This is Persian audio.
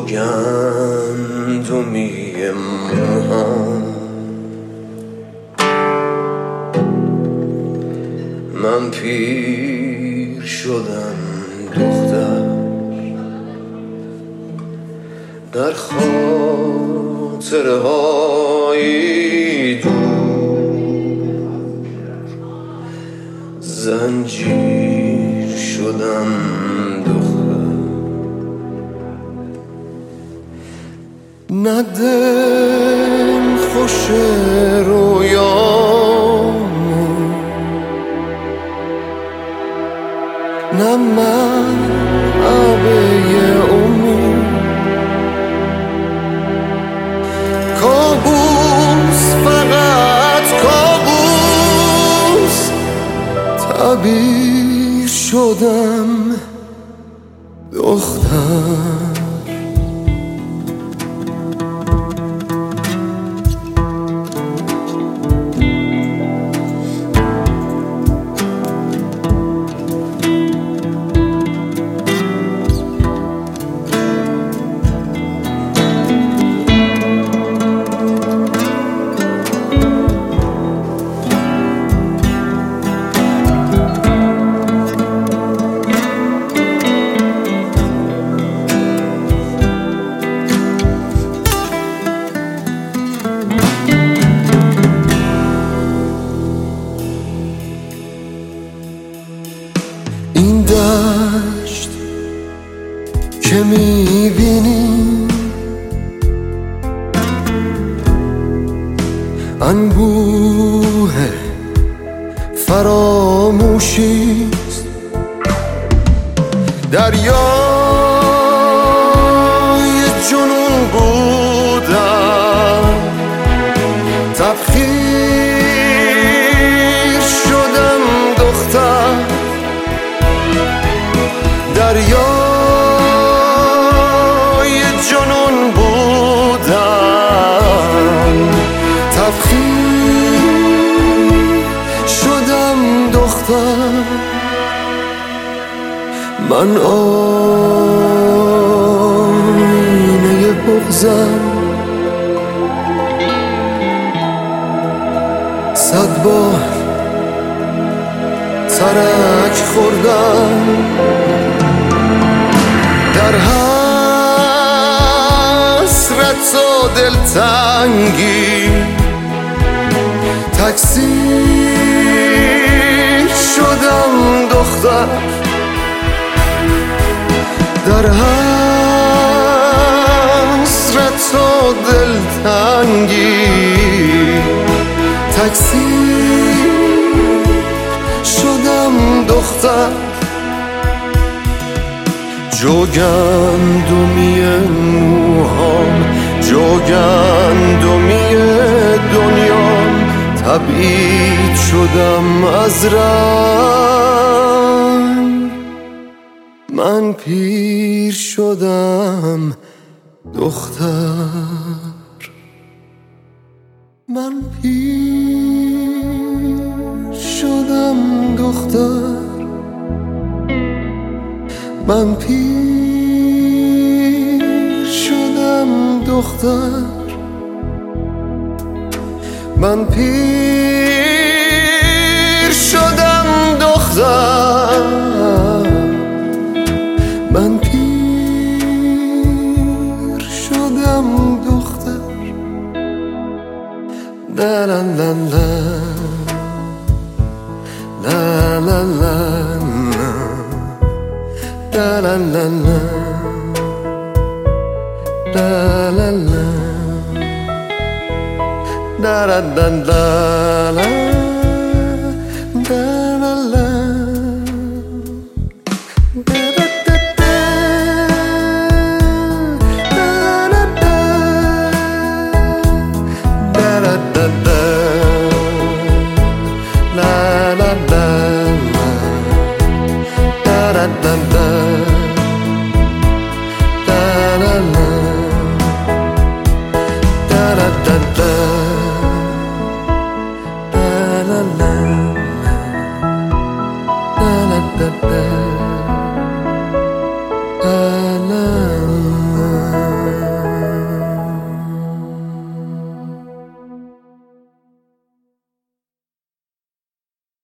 گندمی موهام من پیر شدم دختر در خاطرهای دور زنجیر شدم دختر نه دل خوش رویامو نه من عبه امید کابوس فقط کابوس تعبیر شدم دختر این دشت که میبینی انبوه فراموشیست دریای جنون بودم تبخیر شدم دختر دریای جنون بودم تبخیر شدم دختر من آینه بغضم صد بار ترک خوردم در حسرت و دلتنگی تکثیر شدم دختر در حسرت و دلتنگی تکثیر شدم دختر جوگندمی موهام جوگندمی دنیام تبعید شدم از رنگ من پیر شدم دختر من پیر شدم دختر من پیر شدم دختر من پیر شدم دختر من پیر شدم دختر لا لا لا لا لا لا لا لا لا لا لا لا da da da da la da la la da da da da da da da da da la la la da da da da da la la da da da da la la la la la la